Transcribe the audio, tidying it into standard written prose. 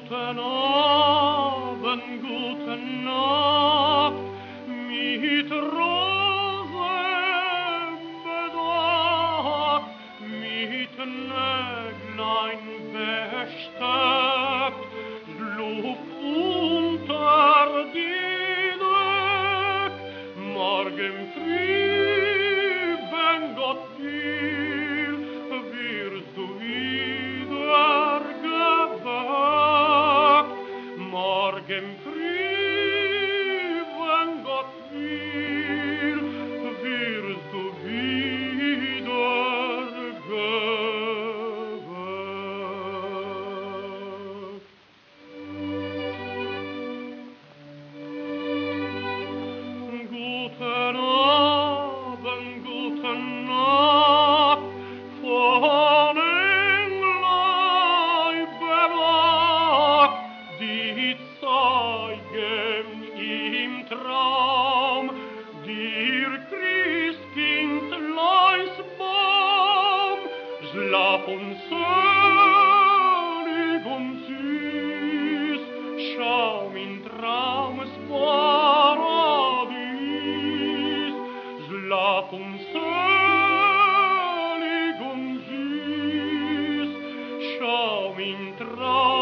Guten Abend, gute Nacht, mit Rosen bedacht, mit Näglein besteckt, schlug unter die Deck. Morgen früh, wenn Gott will, wirst du wieder geweckt. Morgen früh, wenn Gott will, wirst du wieder geweckt. Guten Abend, gute Nacht, von Engeln bewacht, die zeigen im Traum dir Christkindleins Baum. Schlaf und selig und süß, schau in Traumes Paradies. Schlaf und selig und süß, schau in Traumes